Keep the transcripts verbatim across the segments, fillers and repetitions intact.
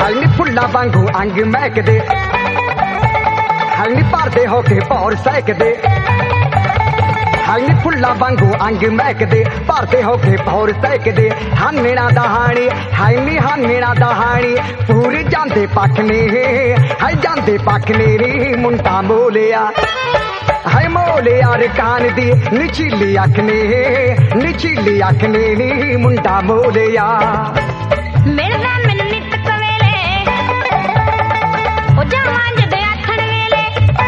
high ਨੀ ਫੁੱਲਾਂ ਵਾਂਗੂ ਅੰਗ ਮਹਿਕਦੇ ਹਾਈ ਨੀ ਭਰਦੇ ਹੋ ਕੇ ਭੌਰ ਸਹਿਕਦੇ ਹਾਈ ਨੀ ਫੁੱਲਾਂ ਵਾਂਗੂ ਅੰਗ ਮਹਿਕਦੇ ਭਰਦੇ ਹੋ ਕੇ ਭੌਰ ਸਹਿਕਦੇ ਹਾਨੇਣਾ ਦਹਾਣੀ ਹਾਈ ਨੀ ਹਾਨੇਣਾ ਦਹਾਣੀ ਪੂਰ ਜਾਂਦੇ ਪੱਖ ਨੇ ਹਾਈ ਜਾਂਦੇ ਪੱਖ ਨੇ ਨੀ ਮੁੰਡਾ ਮੋਲਿਆ ਹਾਏ ਮੋਲਿਆ ਰਕਾਨ ਦੀ ਨਿਚੀਲੀ ਅੱਖ ਨੇ ਨਿਚੀਲੀ ਅੱਖ ਨੇ ਨੀ ਮੁੰਡਾ ਮੋਲਿਆ ਮਿਲਦਾ ਮੈਨੂੰ ਨਿੱਤ ਕਵੇਲੇ ਉਹ ਜਾਵਾਂ ਜਦ ਆਖਣ ਵੇਲੇ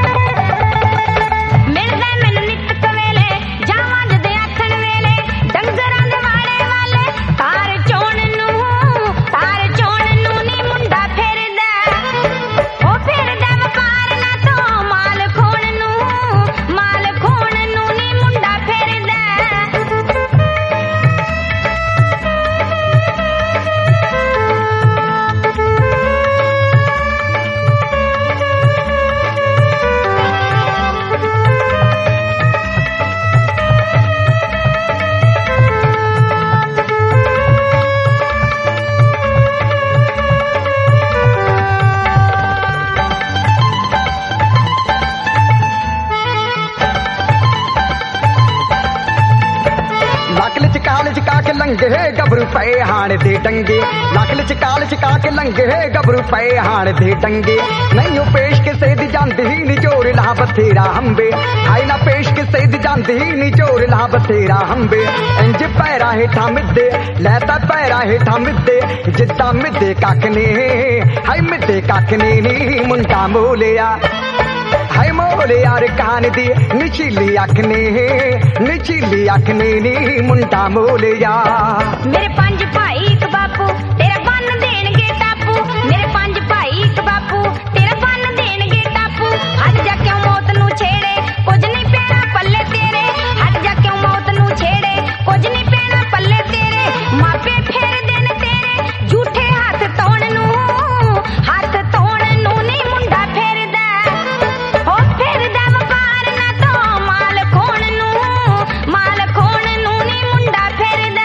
ਮਿਲਦਾ ਮੈਨੂੰ ਨਿੱਤ ਕਵੇਲੇ ਜਾਵਾਂ ਜਦ ਆਖਣ ਵੇਲੇ ਡੰਗਰਾਂ ਦੇ ਵਾਲੇ ਵਾਲੇ ਤਾਰ ਚੋਣ ਨੂੰ ਤਾਰ ਚੋਣ ਨੂੰ ਨੀ ਮੁੰਡਾ ਫਿਰਦਾ ਉਹ ਫਿਰਦਾ ਵਪਾਰ ਨਾ ਤੋਂ ਮਾਲ ਖੋਣ ਨੂੰ ਮਾਲ ਖੋਣ ਨੂੰ ਨੀ ਮੁੰਡਾ ਫਿਰਦਾ ਲੱਕ ਲਚਕਾਲ ਚਕਾ ਕੇ ਲੰਘੇ ਗੱਭਰੂ ਪਏ ਹਾਣ ਦੇ ਡੰਗੇ ਲੱਕ ਲਚਕਾਲ ਚਕਾ ਕੇ ਲੰਘੇ ਗੱਭਰੂ ਪਏ ਹਾਣ ਦੇ ਡੰਗੇ ਨਹੀਂ ਉਹ ਪੇਸ਼ ਕਿਸੇ ਦੀ ਜਾਂਦੀ ਨੀ ਜੋਰ ਲਾ ਬਥੇਰਾ ਹੰਬੇ ਹਾਈ ਨਾ ਪੇਸ਼ ਕਿਸੇ ਦੀ ਜਾਂਦੀ ਨੀ ਜੋਰ ਲਾ ਬਥੇਰਾ ਹੰਬੇ ਇੰਜ ਪੈਰਾ ਹੇਠਾਂ ਮਿੱਦੇ ਲੈ ਤਾਂ ਪੈਰਾ ਹੇਠਾਂ ਮਿੱਦੇ ਜਿੱਦਾਂ ਮਿੱਦੇ ਕੱਖ ਨੇ ਹਾਈ ਮਿੱਦੇ ਕੱਖ ਨੇ ਨੀ ਮੁੰਡਾ ਮੋਲਿਆ ਹਾਏ ਮੋਲਿਆ ਰਕਾਨ ਦੀ ਨਿਚੀਲੀ ਅੱਖ ਨੇ ਨਿਚੀਲੀ ਅੱਖ ਨੇ ਨੀ ਮੁੰਡਾ ਮੋਲਿਆ ਮੇਰੇ ਪੰਜ ਭਾਈ ਇੱਕ ਬਾਪੂ ਤੇਰਾ ਬੰਨ ਦੇਣਗੇ ਟਾਪੂ ਮੇਰੇ ਪੰਜ ਭਾਈ ਇੱਕ ਬਾਪੂ ਤੇਰਾ ਬੰਨ ਦੇਣਗੇ ਟਾਪੂ ਹੱਟ ਜਾ ਕਿਉਂ ਮੌਤ ਨੂੰ ਛੇੜੇ ਕੁਝ ਨਹੀਂ ਪੈਣਾ ਪੱਲੇ ਤੇਰੇ ਹੱਟ ਜਾ ਕਿਉਂ ਮੌਤ ਨੂੰ ਛੇੜੇ ਕੁਝ ਨਹੀਂ ਪੈਣਾ ਪੱਲੇ ਤੇਰੇ ਮਾਪੇ ਫੇਰਦੇ ਨੇ ਤੇਰੇ ਝੂਠੇ ਹੱਥ ਧੋਣ ਨੂੰ ਹੱਥ ਧੋਣ ਨੂੰ ਨਹੀਂ ਮੁੰਡਾ ਫੇਰਦਾ ਉਹ ਫਿਰਦਾ ਵਪਾਰ ਨਾ ਤੋਂ ਮਾਲ ਖੋਣ ਨੂੰ ਮਾਲ ਖੋਣ ਨੂੰ ਨੀ ਮੁੰਡਾ ਫਿਰਦਾ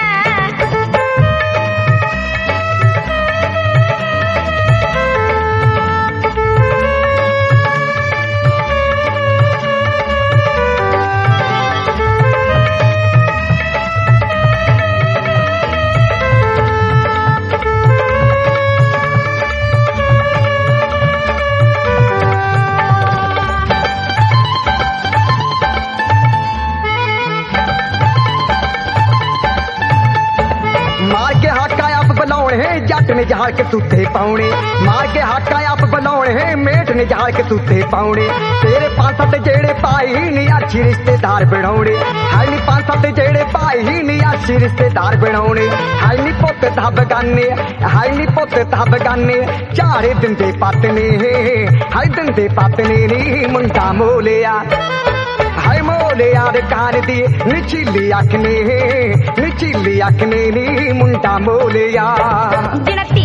ਮਾਰ ਕੇ ਹਾਕਾਂ ਆਪ ਬਲਾਉਣੇ ਜੱਟ ਨੇ ਜਹਾਲ ਕੇ ਤੂਤੇ ਪਾਉਣੇ ਮਾਰ ਕੇ ਹਾਕਾਂ ਆਪ ਬਲਾਉਣੇ ਮੇਟ ਨੇ ਜਹਾਲ ਕੇ ਤੂਤੇ ਪਾਉਣੇ ਤੇਰੇ ਪੰਜ ਸੱਤ ਜਿਹੜੇ ਭਾਈ ਨੀ ਆਛੀ ਰਿਸ਼ਤੇਦਾਰ ਬਣਾਉਣੇ ਹਾਈ ਨੀ ਪੰਜ ਸੱਤ ਜਿਹੜੇ ਭਾਈ ਨੀ ਆਛੀ ਰਿਸ਼ਤੇਦਾਰ ਬਣਾਉਣੇ ਹਾਈ ਨੀ ਪੁੱਤ ਦਾ ਬਗਾਨੇ ਹਾਈ ਨੀ ਪੁੱਤ ਦਾ ਬਗਾਨੇ ਝਾੜੇ ਦਿੰਦੇ ਪੱਤ ਨੇ ਹਾਈ ਦਿੰਦੇ ਪੱਤ ਨੇ ਨੀ ਮੁੰਡਾ ਮੋਲਿਆ ਹਾਏ ਮੋਲਿਆ ਰਕਾਨ ਦੀ ਨਿਚੀਲੀ ਅੱਖ ਨੇ ਨਿਚੀਲੀ ਅੱਖ ਨੇ ਨੀ ਮੁੰਡਾ ਮੋਲਿਆ ਜਿਨਤੀ